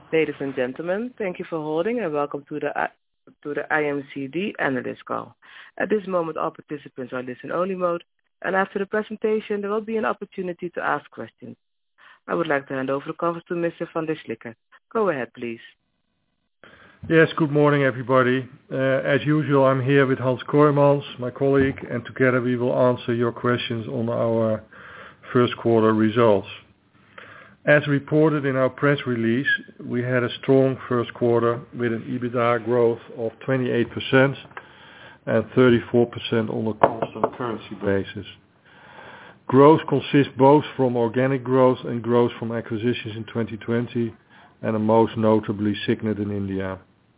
Ladies and gentlemen, thank you for holding and welcome to the IMCD analyst call. At this moment, all participants are in listen-only mode, and after the presentation, there will be an opportunity to ask questions. I would like to hand over the conference to Mr. Van der Slikke. Go ahead, please. Yes, good morning, everybody. As usual, I'm here with Hans Kooijmans, my colleague, and together we will answer your questions on our first quarter results. As reported in our press release, we had a strong first quarter with an EBITDA growth of 28% and 34% on a constant currency basis. Growth consists both from organic growth and growth from acquisitions in 2020, and most notably Signet in India.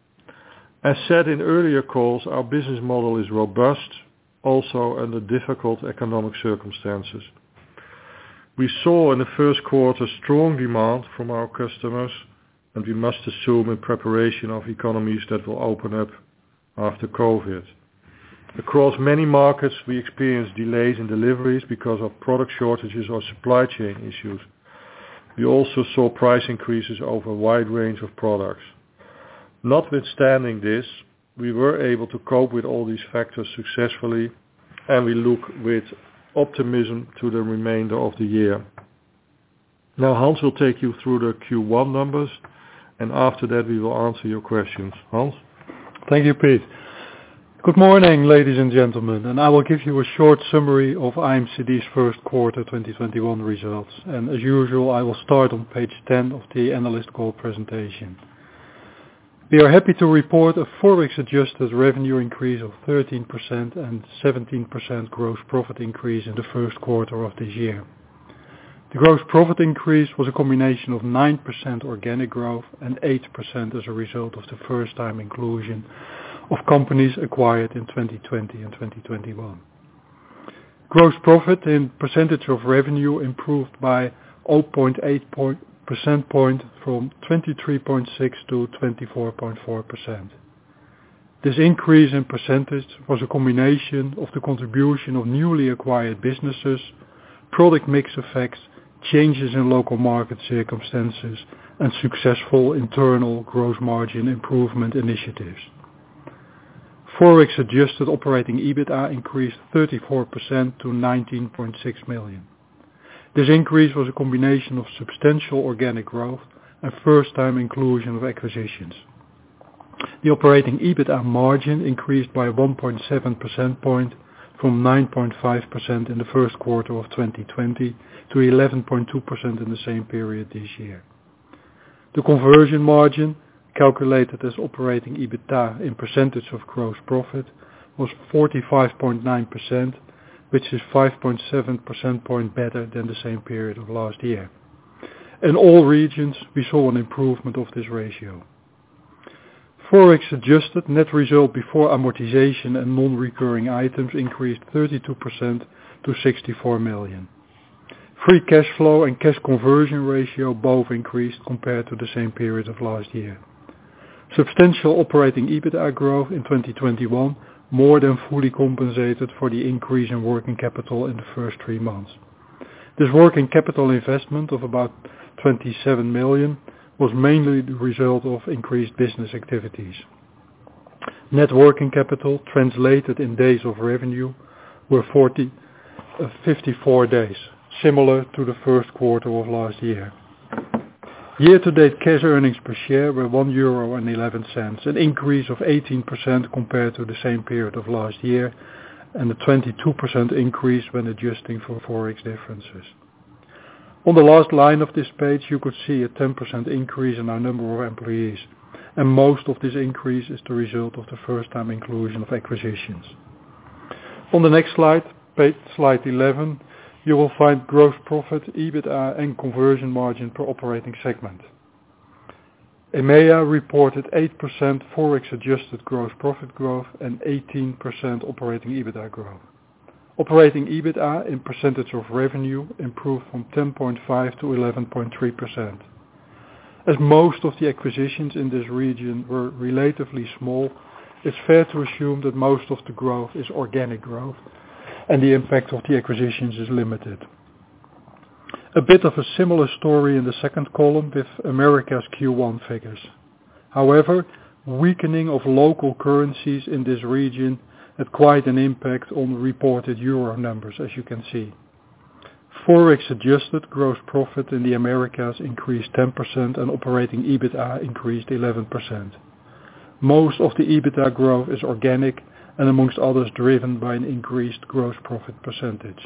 As said in earlier calls, our business model is robust, also under difficult economic circumstances. We saw in the first quarter strong demand from our customers, and we must assume in preparation of economies that will open up after COVID. Across many markets, we experienced delays in deliveries because of product shortages or supply chain issues. We also saw price increases over a wide range of products. Notwithstanding this, we were able to cope with all these factors successfully, and we look with optimism to the remainder of the year. Now Hans will take you through the Q1 numbers, and after that we will answer your questions. Hans? Thank you, Piet. Good morning, ladies and gentlemen, and I will give you a short summary of IMCD's first quarter 2021 results. And as usual, I will start on page 10 of the analyst call presentation. We are happy to report a Forex-adjusted revenue increase of 13% and 17% gross profit increase in the first quarter of this year. The gross profit increase was a combination of 9% organic growth and 8% as a result of the first-time inclusion of companies acquired in 2020 and 2021. Gross profit in percentage of revenue improved by 0.8 percent point from 23.6 to 24.4%. This increase in percentage was a combination of the contribution of newly acquired businesses, product mix effects, changes in local market circumstances, and successful internal gross margin improvement initiatives. Forex adjusted operating EBITDA increased 34% to 19.6 million. This increase was a combination of substantial organic growth and first-time inclusion of acquisitions. The operating EBITDA margin increased by 1.7 percent point from 9.5% in the first quarter of 2020 to 11.2% in the same period this year. The conversion margin, calculated as operating EBITDA in percentage of gross profit, was 45.9%, which is 5.7 percent point better than the same period of last year. In all regions, we saw an improvement of this ratio. Forex adjusted net result before amortization and non-recurring items increased 32% to 64 million. Free cash flow and cash conversion ratio both increased compared to the same period of last year. Substantial operating EBITDA growth in 2021 more than fully compensated for the increase in working capital in the first 3 months. This working capital investment of about 27 million was mainly the result of increased business activities. Net working capital translated in days of revenue were 54 days, similar to the first quarter of last year. Year-to-date cash earnings per share were €1.11, an increase of 18% compared to the same period of last year, and a 22% increase when adjusting for Forex differences. On the last line of this page, you could see a 10% increase in our number of employees, and most of this increase is the result of the first-time inclusion of acquisitions. On the next slide, slide 11, you will find gross profit, EBITDA and conversion margin per operating segment. EMEA reported 8% Forex adjusted gross profit growth and 18% operating EBITDA growth. Operating EBITDA in percentage of revenue improved from 10.5 to 11.3%. As most of the acquisitions in this region were relatively small, it's fair to assume that most of the growth is organic growth and the impact of the acquisitions is limited. A bit of a similar story in the second column with America's Q1 figures. However, weakening of local currencies in this region had quite an impact on reported euro numbers, as you can see. Forex adjusted gross profit in the Americas increased 10% and operating EBITDA increased 11%. Most of the EBITDA growth is organic and amongst others driven by an increased gross profit percentage.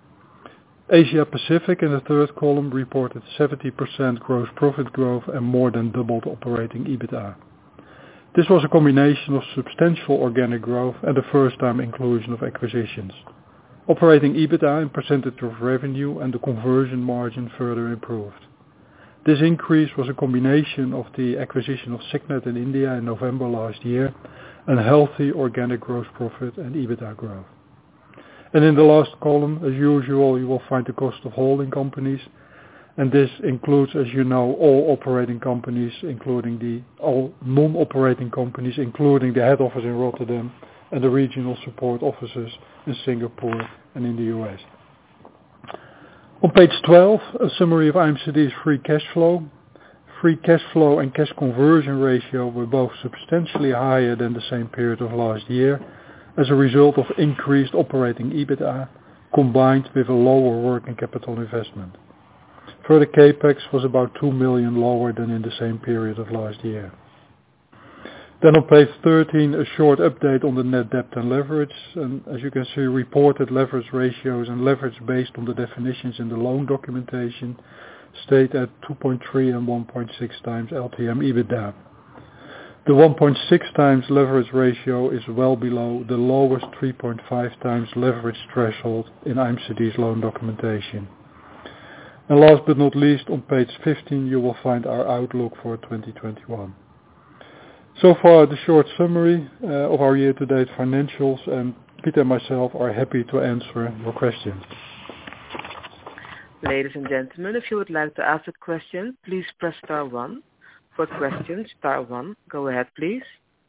Asia Pacific in the third column reported 70% gross profit growth and more than doubled operating EBITDA. This was a combination of substantial organic growth and the first time inclusion of acquisitions. Operating EBITDA in percentage of revenue and the conversion margin further improved. This increase was a combination of the acquisition of Signet in India in November last year and healthy organic gross profit and EBITDA growth. And in the last column, as usual, you will find the cost of holding companies, and this includes, as you know, all operating companies, including all non-operating companies, including the head office in Rotterdam and the regional support offices in Singapore and in the US. On page 12, a summary of IMCD's free cash flow. Free cash flow and cash conversion ratio were both substantially higher than the same period of last year as a result of increased operating EBITDA combined with a lower working capital investment. Further capex was about 2 million lower than in the same period of last year. Then on page 13, a short update on the net debt and leverage. And as you can see, reported leverage ratios and leverage based on the definitions in the loan documentation stayed at 2.3 and 1.6 times LTM EBITDA. The 1.6 times leverage ratio is well below the lowest 3.5 times leverage threshold in IMCD's loan documentation. And last but not least, on page 15, you will find our outlook for 2021. So far, the short summary of our year-to-date financials, and Peter and myself are happy to answer your questions. Ladies and gentlemen, if you would like to ask a question, please press star 1. For questions, star 1. Go ahead, please.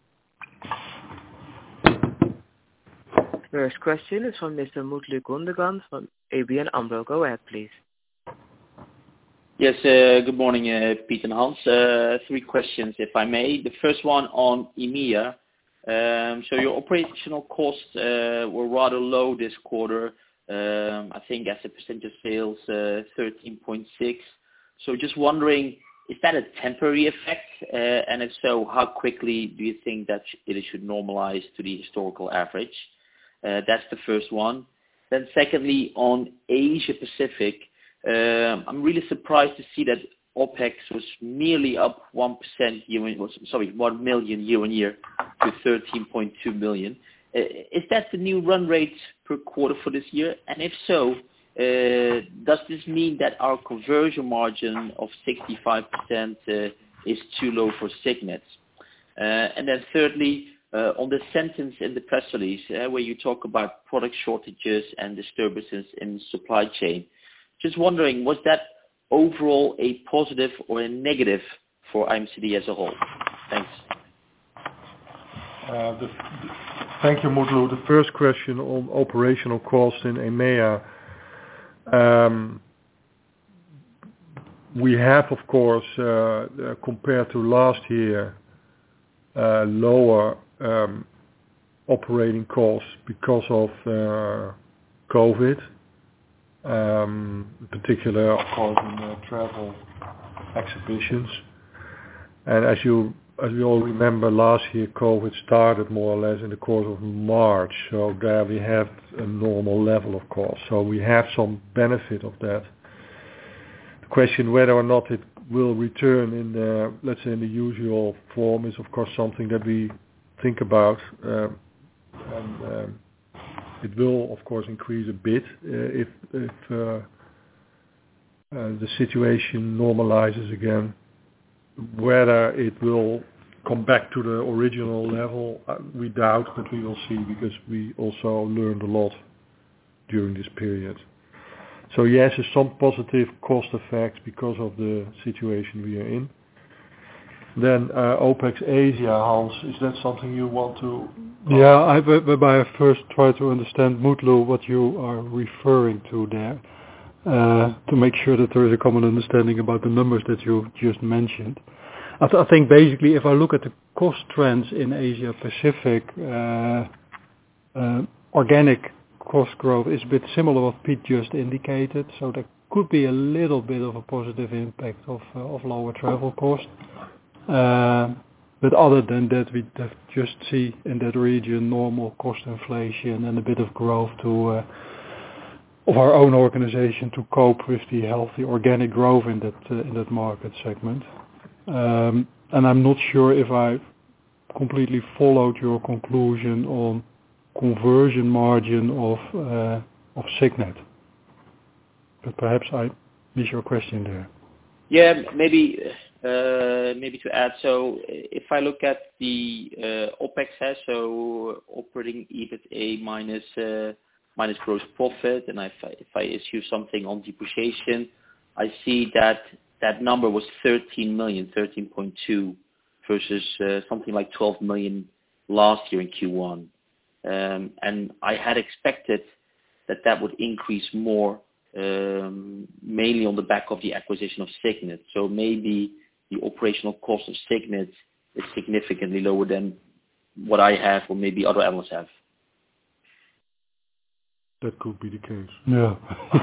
First question is from Mr. Mutlu Gundogan from ABN AMRO. Go ahead, please. Yes, good morning, Piet and Hans. 3 questions, if I may. The first one on EMEA. So your operational costs were rather low this quarter. I think as a percentage of sales, 13.6. So just wondering, is that a temporary effect? And if so, how quickly do you think that it should normalize to the historical average? That's the first one. Then secondly, on Asia Pacific, I'm really surprised to see that OPEX was merely up 1% 1 million year on year to 13.2 million. Is that the new run rate per quarter for this year? And if so, does this mean that our conversion margin of 65% is too low for Signet? And then thirdly, on the sentence in the press release where you talk about product shortages and disturbances in the supply chain, just wondering, was that overall a positive or a negative for IMCD as a whole? Thanks. Thank you, Mutlu. The first question on operational costs in EMEA. We have, of course, compared to last year, lower operating costs because of COVID. In particular, of course, in travel exhibitions. And as we all remember, last year COVID started more or less in the course of March, so there we have a normal level of cost. So we have some benefit of that. The question whether or not it will return in the, let's say, in the usual form is of course something that we think about. And it will, of course, increase a bit if the situation normalizes again. Whether it will come back to the original level, we doubt, but we will see, because we also learned a lot during this period. So yes, there's some positive cost effects because of the situation we are in. Then OPEX Asia, Hans, is that something you want to? Yeah, I first try to understand, Mutlu, what you are referring to there. to make sure that there is a common understanding about the numbers that you just mentioned. I think basically if I look at the cost trends in Asia Pacific, organic cost growth is a bit similar to what Pete just indicated, so there could be a little bit of a positive impact of lower travel cost. But other than that, we just see in that region normal cost inflation and a bit of growth of our own organization to cope with the healthy organic growth in that market segment. And I'm not sure if I completely followed your conclusion on conversion margin of Signet, but perhaps I missed your question there. Yeah, maybe to add. So if I look at the OPEX, so operating EBITDA minus gross profit, and if I assume something on depreciation, I see that number was 13 million, 13.2, versus something like 12 million last year in Q1. And I had expected that would increase more, mainly on the back of the acquisition of Signet. So maybe the operational cost of Signet is significantly lower than what I have, or maybe other analysts have. That could be the case. Yeah.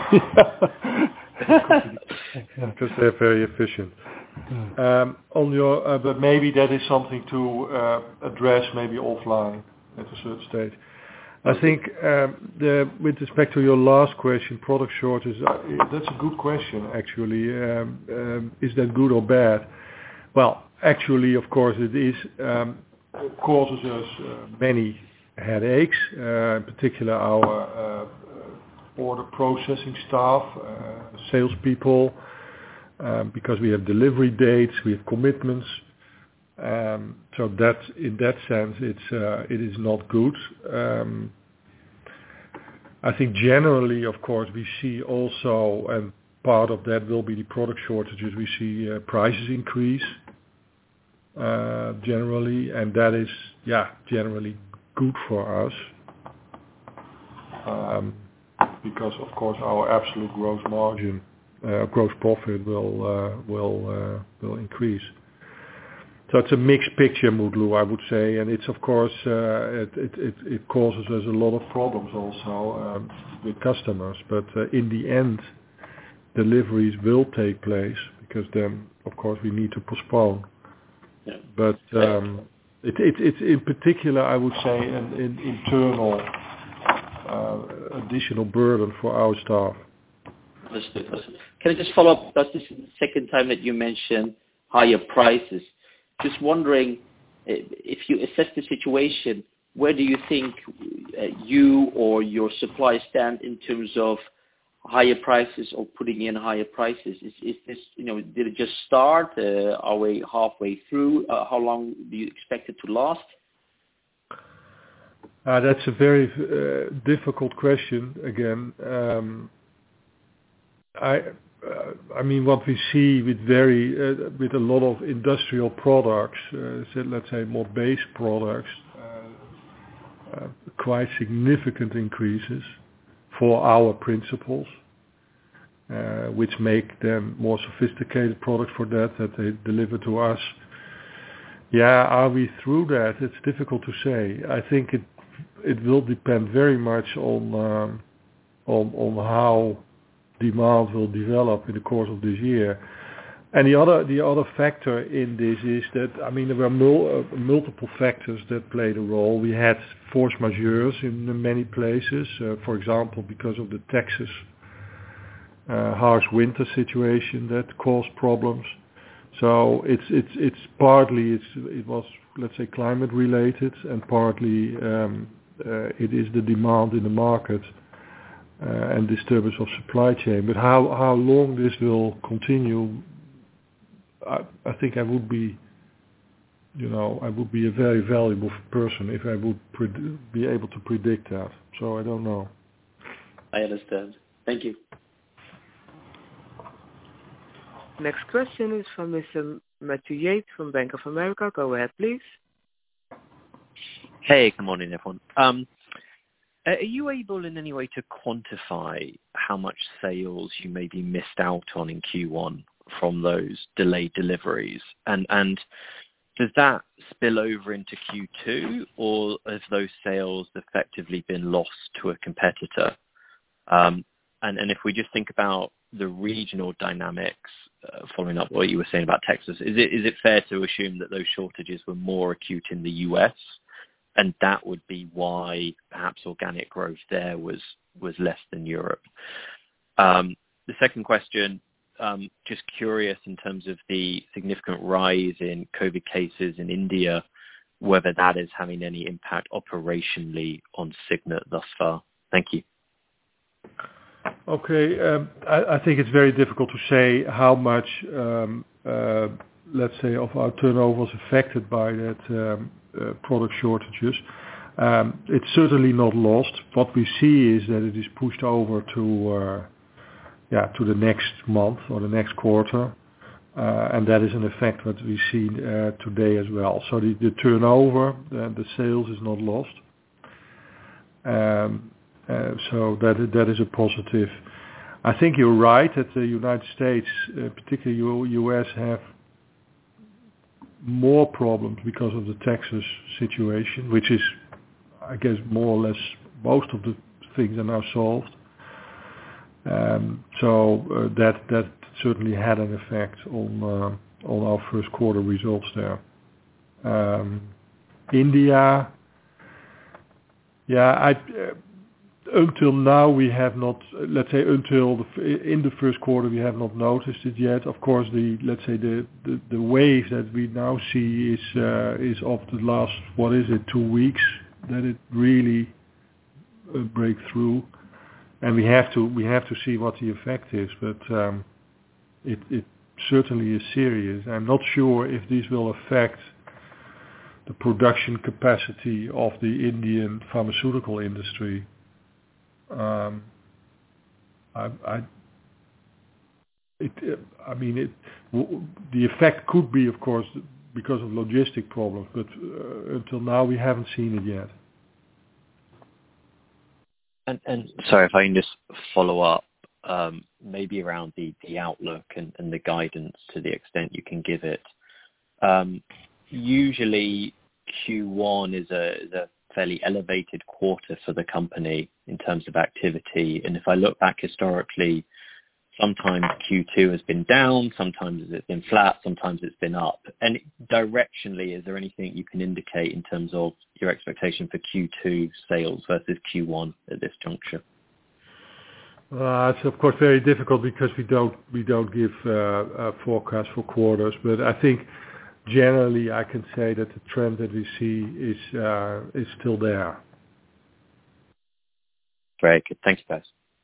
Because they're very efficient. On your, but maybe that is something to address maybe offline at a certain stage. I think with respect to your last question, product shortage, that's a good question actually. Is that good or bad? Well, actually, of course, it is. It causes us many headaches, in particular our order processing staff, salespeople, because we have delivery dates, we have commitments. So that, in that sense, it is not good. I think generally, of course, we see also, and part of that will be the product shortages. We see prices increase generally, and that is, generally good for us, because of course our absolute gross margin, gross profit will increase. So it's a mixed picture, Mutlu, I would say, and it's of course it causes us a lot of problems also with customers. But in the end, deliveries will take place because then of course we need to postpone. Yeah. But it's in particular, I would say, an internal additional burden for our staff. Understood. Can I just follow up? That's the second time that you mentioned higher prices. Just wondering, if you assess the situation, where do you think you or your suppliers stand in terms of higher prices or putting in higher prices? Is this, did it just start? Are we halfway through? How long do you expect it to last? That's a very difficult question again. I mean, what we see with with a lot of industrial products, let's say more base products, quite significant increases for our principles, which make them more sophisticated products for that they deliver to us. Yeah, are we through that? It's difficult to say. I think it will depend very much on how demand will develop in the course of this year. And the other factor in this is that, I mean, there were multiple factors that played a role. We had force majeures in many places, for example, because of the Texas harsh winter situation that caused problems. So it's partly it was, let's say, climate related, and partly it is the demand in the market and disturbance of supply chain. But how long this will continue, I think I would be a very valuable person if I would be able to predict that. So I don't know. I understand. Thank you. Next question is from Mr. Matthew Yates from Bank of America. Go ahead, please. Hey, good morning, everyone. Are you able in any way to quantify how much sales you maybe missed out on in Q1 from those delayed deliveries? And does that spill over into Q2, or have those sales effectively been lost to a competitor? And if we just think about the regional dynamics, following up what you were saying about Texas, is it fair to assume that those shortages were more acute in the US, and that would be why perhaps organic growth there was less than Europe? The second question, just curious in terms of the significant rise in COVID cases in India, whether that is having any impact operationally on Signet thus far. Thank you. Okay, I think it's very difficult to say how much, let's say, of our turnover was affected by that product shortages. It's certainly not lost. What we see is that it is pushed over to the next month or the next quarter, and that is an effect that we see today as well. So the turnover, the sales is not lost. So that is a positive. I think you're right that the United States, particularly US, have more problems because of the Texas situation, which is, I guess, more or less most of the things are now solved. So that certainly had an effect on our first quarter results there. India, until now we have not, let's say, in the first quarter we have not noticed it yet. Of course, the wave that we now see is of the last 2 weeks that it really break through, and we have to see what the effect is. But it certainly is serious. I'm not sure if this will affect the production capacity of the Indian pharmaceutical industry. The effect could be, of course, because of logistic problems, but until now we haven't seen it yet. And sorry, if I can just follow up, maybe around the outlook and the guidance to the extent you can give it. Usually Q1 is a fairly elevated quarter for the company in terms of activity. And if I look back historically, sometimes Q2 has been down, sometimes it's been flat, sometimes it's been up. And directionally, is there anything you can indicate in terms of your expectation for Q2 sales versus Q1 at this juncture? It's of course very difficult because we don't give a forecast for quarters, but I think generally I can say that the trend that we see is still there. Very good. Thanks, guys.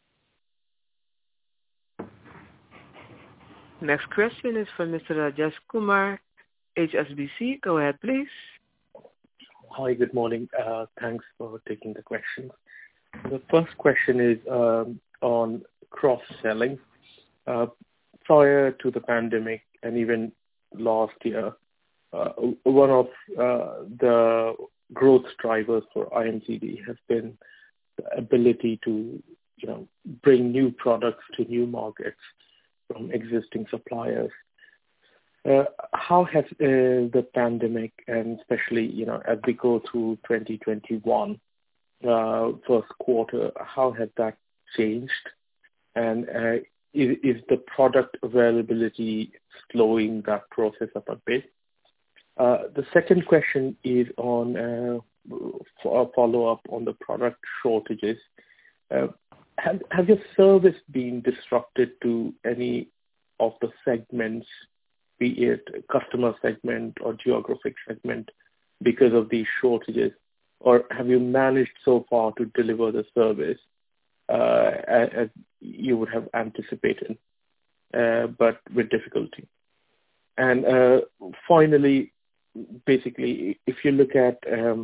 Next question is from Mr. Rajesh Kumar, HSBC. Go ahead, please. Hi, good morning. Thanks for taking the questions. The first question is on cross-selling. Prior to the pandemic and even last year, one of the growth drivers for IMCD has been the ability to, bring new products to new markets from existing suppliers. How has the pandemic, and especially, as we go through 2021 first quarter, how has that changed? And is the product availability slowing that process up a bit? The second question is on a follow-up on the product shortages. Has your service been disrupted to any of the segments, be it customer segment or geographic segment, because of these shortages? Or have you managed so far to deliver the service as you would have anticipated, but with difficulty? And finally, basically, if you look at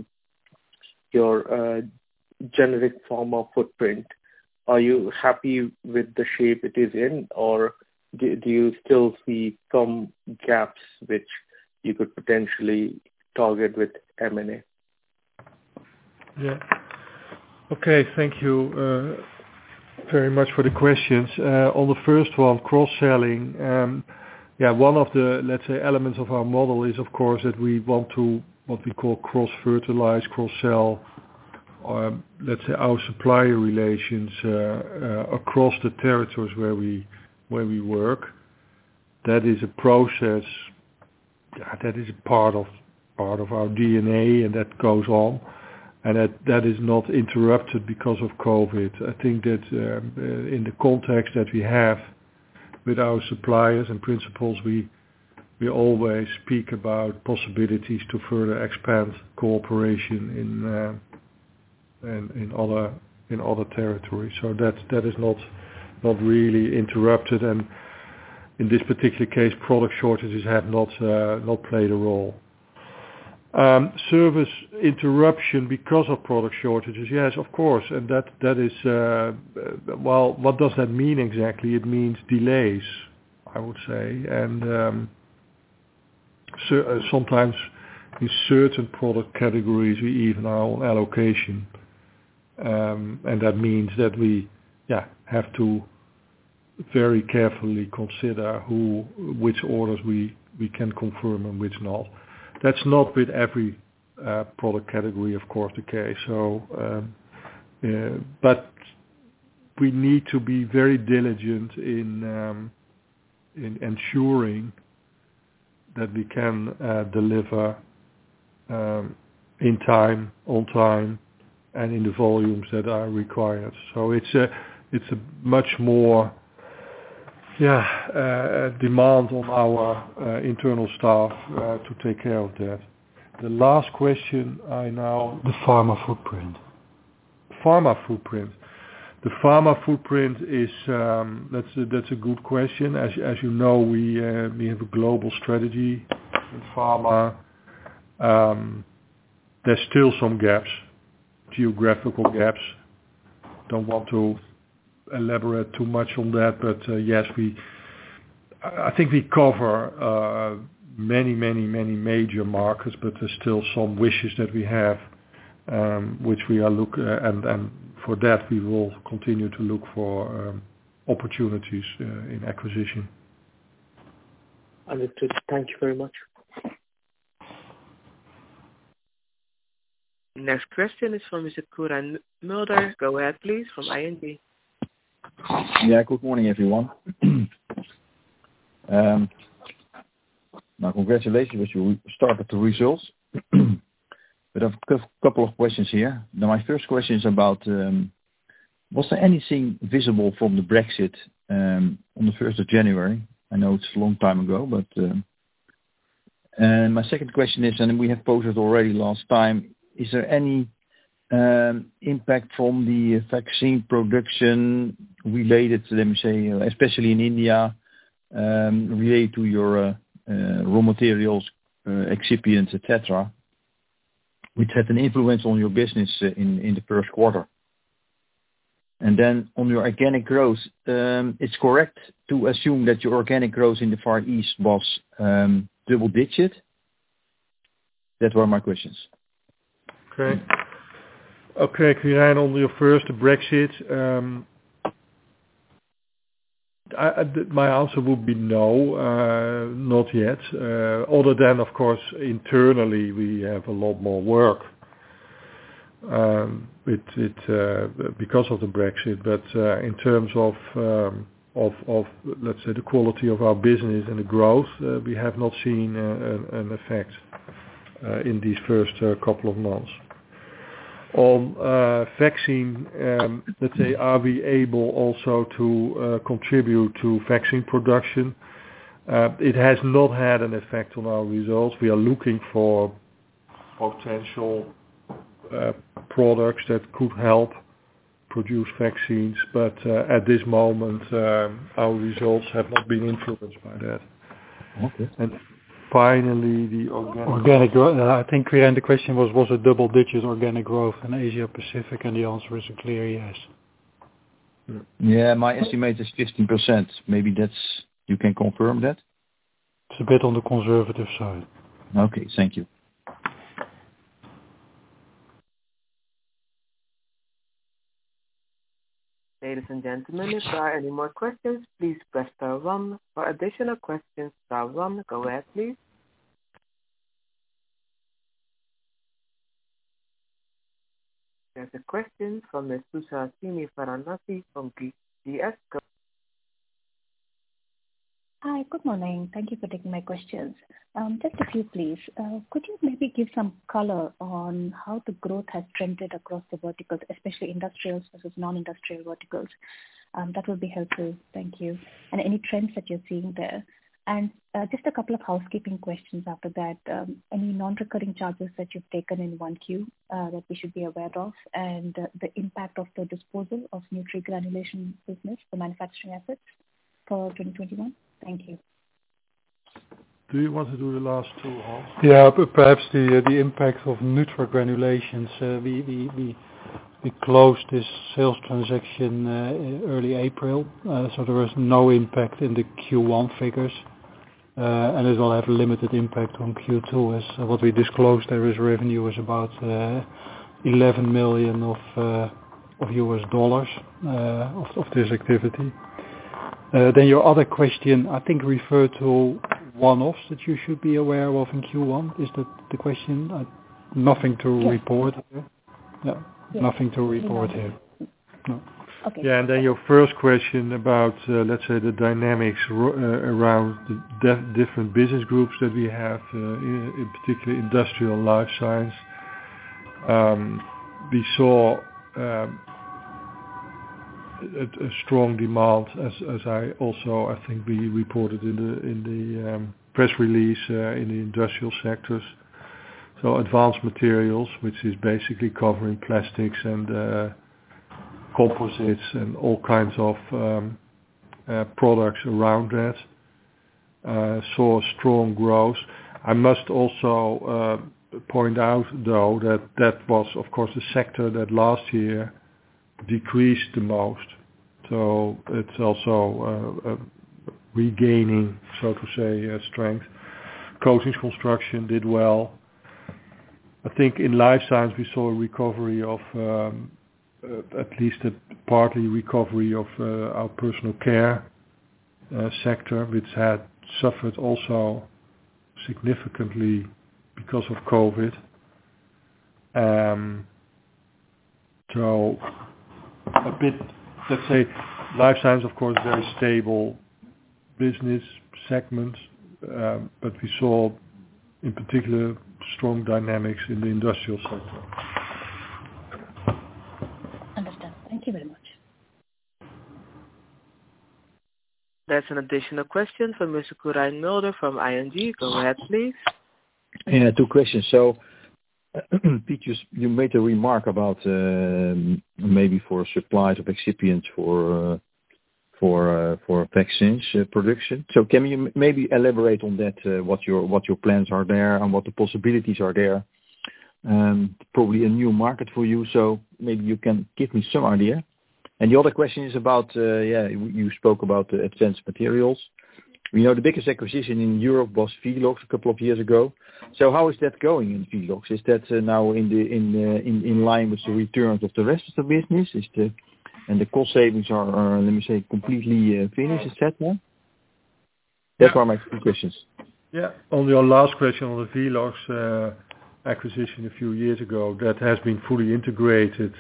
your generic pharma footprint, are you happy with the shape it is in, or do you still see some gaps which you could potentially target with M&A? Yeah. Okay, thank you very much for the questions. On the first one, cross-selling. One of the, let's say, elements of our model is, of course, that we want to, what we call cross-fertilize, cross-sell, let's say, our supplier relations across the territories where we work. That is a process. That is a part of our DNA, and that goes on, and that is not interrupted because of COVID. I think that in the context that we have with our suppliers and principals, we always speak about possibilities to further expand cooperation in other territories. So that is not really interrupted, and in this particular case, product shortages have not played a role. Service interruption because of product shortages, yes, of course, and that is well, what does that mean exactly? It means delays, I would say, and sometimes in certain product categories we even are on allocation, and that means that we have to very carefully consider which orders we can confirm and which not. That's not with every product category, of course, the case. So, but we need to be very diligent in ensuring that we can deliver in time, on time, and in the volumes that are required. So it's a much more demand on our internal staff to take care of that. The last question The pharma footprint. Pharma footprint. The pharma footprint is that's a good question. As you know, we have a global strategy in pharma. There's still some gaps, geographical gaps. Don't want to elaborate too much on that, but yes, I think we cover many major markets, but there's still some wishes that we have, which we are and for that we will continue to look for opportunities in acquisition. Understood. Thank you very much. Next question is from Mr. Quirijn Mulder. Go ahead, please, from ING. Yeah, good morning, everyone. Now, congratulations with you started the results. But I've a couple of questions here. Now, my first question is about, was there anything visible from the Brexit on the 1st of January? I know it's a long time ago, but... and my second question is, and we have posed it already last time, is there any impact from the vaccine production related to, let me say, especially in India, related to your raw materials, excipients, etc., which had an influence on your business in the first quarter? And then on your organic growth, it's correct to assume that your organic growth in the Far East was double digit? That were my questions. Okay, Quirijn, on your first, the Brexit, my answer would be no, not yet. Other than, of course, internally we have a lot more work because of the Brexit. But in terms of let's say the quality of our business and the growth, we have not seen an effect in these first couple of months. On vaccine, let's say, are we able also to contribute to vaccine production? It has not had an effect on our results. We are looking for potential products that could help produce vaccines, but at this moment our results have not been influenced by that. Okay. And finally, the organic growth. I think, Quirijn, the question was a double-digit organic growth in Asia Pacific, and the answer is a clear yes. Yeah, my estimate is 15%. Maybe you can confirm that? It's a bit on the conservative side. Okay, thank you. Ladies and gentlemen, if there are any more questions, please press star 1. For additional questions, star 1. Go ahead, please. There's a question from Ms. Suhasini Varanasi from GS. Hi, good morning. Thank you for taking my questions. Just a few, please. Could you maybe give some color on how the growth has trended across the verticals, especially industrials versus non-industrial verticals? That would be helpful. Thank you. And any trends that you're seeing there. And just a couple of housekeeping questions after that. Any non-recurring charges that you've taken in 1Q that we should be aware of, and the impact of the disposal of Nutri Granulation business, the manufacturing assets, for 2021? Thank you. Do you want to do the last two, Hans? Yeah, but perhaps the impact of Nutri Granulations. We closed this sales transaction early April, so there was no impact in the Q1 figures, and it will have a limited impact on Q2. As what we disclosed there is revenue is about 11 million of US dollars of this activity. Then your other question, I think, referred to one-offs that you should be aware of in Q1. Is that the question? Nothing to report here. Yeah, nothing to report here. No. Okay. Yeah, and then your first question about, let's say, the dynamics around the different business groups that we have, in particular industrial and life science. We saw a strong demand, as I think we reported in the press release in the industrial sectors. So advanced materials, which is basically covering plastics and composites and all kinds of products around that, saw strong growth. I must also point out, though, that was, of course, the sector that last year decreased the most. So it's also regaining, so to say, strength. Coatings construction did well. I think in life science we saw a recovery of, at least a partly recovery of our personal care sector, which had suffered also significantly because of COVID. So a bit, let's say, life science, of course, very stable business segment, but we saw in particular strong dynamics in the industrial sector. Understand. Thank you very much. There's an additional question from Mr. Quirijn Mulder from ING. Go ahead, please. Yeah, two questions. So, Piet, you made a remark about maybe for supplies of excipients for vaccines production. So can you maybe elaborate on that? What your plans are there and what the possibilities are there? Probably a new market for you, so maybe you can give me some idea. And the other question is about you spoke about advanced materials. We know the biggest acquisition in Europe was Velox a couple of years ago. So how is that going in Velox? Is that now in line with the returns of the rest of the business? And the cost savings are let me say, completely finished, is that now? That are my two questions. Yeah, on your last question on the Velox acquisition a few years ago, that has been fully integrated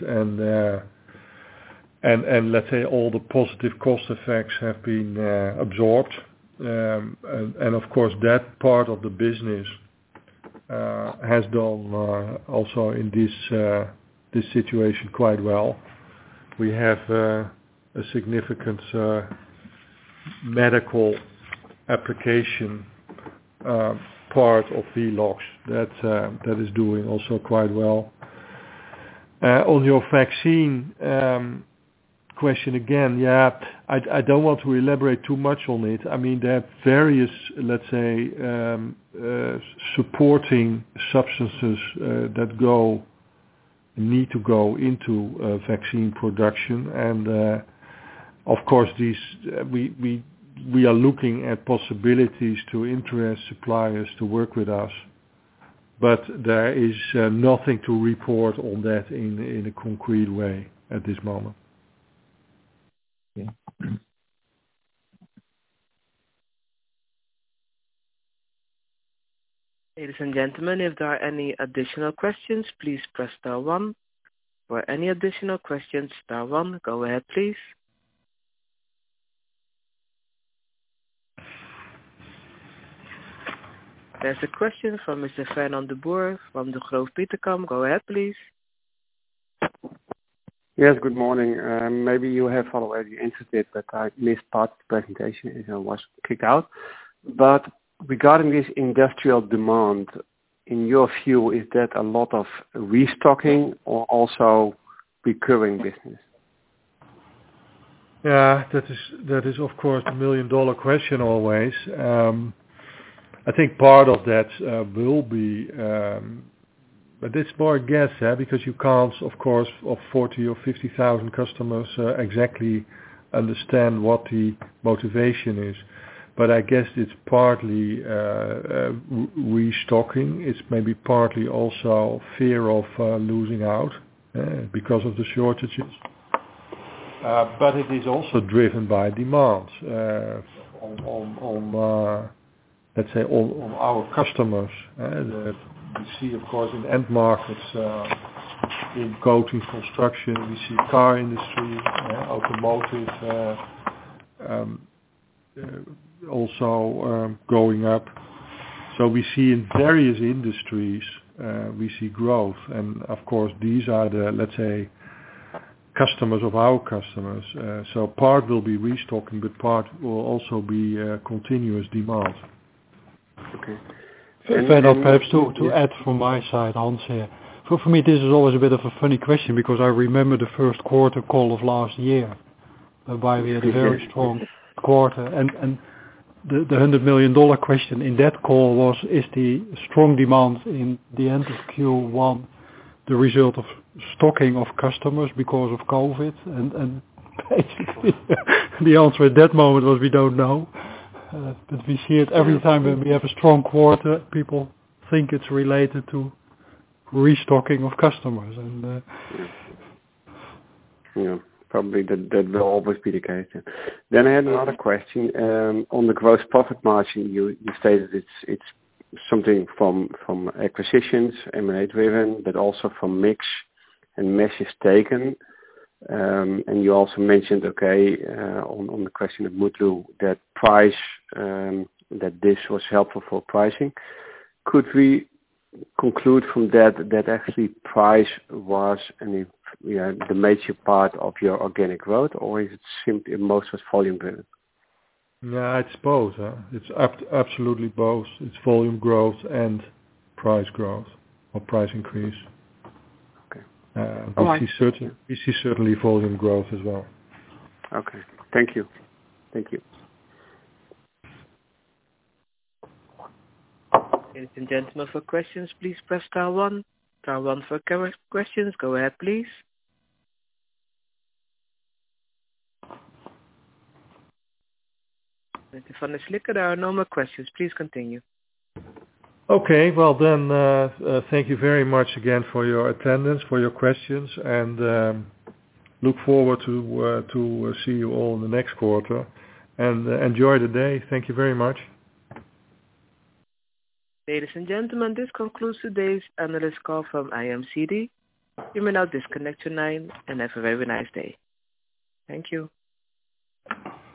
and let's say all the positive cost effects have been absorbed. And of course that part of the business has done also in this situation quite well. We have a significant medical application part of Velox that is doing also quite well. On your vaccine question again, I don't want to elaborate too much on it. I mean, there are various, let's say, supporting substances that need to go into vaccine production, and of course these we are looking at possibilities to interest suppliers to work with us, but there is nothing to report on that in a concrete way at this moment. Ladies and gentlemen, if there are any additional questions, please press star 1. For any additional questions, star 1. Go ahead, please. There's a question from Mr. Fernand de Boer from Degroof Petercam. Go ahead, please. Yes, good morning. Maybe you have already answered it, but I missed part of the presentation as I was kicked out. But regarding this industrial demand, in your view, is that a lot of restocking or also recurring business? Yeah, that is of course the $1 million question always. I think part of that will be, but it's more a guess, because you can't, of course, of 40 or 50,000 customers exactly understand what the motivation is. But I guess it's partly restocking. It's maybe partly also fear of losing out because of the shortages. But it is also driven by demand on let's say on our customers. We see, of course, in end markets, in coating, construction, we see car industry, automotive also going up. So we see in various industries, we see growth. And of course, these are the, let's say, customers of our customers. So part will be restocking, but part will also be continuous demand. Okay. And perhaps to add from my side, Hans here. For me, this is always a bit of a funny question because I remember the first quarter call of last year, whereby we had a very strong quarter, and the $100 million question in that call was: is the strong demand in the end of Q1 the result of stocking of customers because of COVID? And basically, the answer at that moment was we don't know. But we see it every time when we have a strong quarter, people think it's related to restocking of customers. And yeah, probably that will always be the case. Then I had another question on the gross profit margin. You stated it's something from acquisitions, M&A driven, but also from mix and measures taken. And you also mentioned, on the question of Mutlu, that price, that this was helpful for pricing. Could we conclude from that actually price was the major part of your organic growth, or is it simply most was volume driven? Yeah, it's both. It's absolutely both. It's volume growth and price growth or price increase. We see certainly volume growth as well. Okay. Thank you. Ladies and gentlemen, for questions, please press star 1. Star 1 for questions. Go ahead, please. Mr. Van der Slikke, there are no more questions. Please continue. Okay, well then, thank you very much again for your attendance, for your questions, and look forward to see you all in the next quarter. And enjoy the day. Thank you very much. Ladies and gentlemen, this concludes today's analyst call from IMCD. You may now disconnect your line and have a very nice day. Thank you.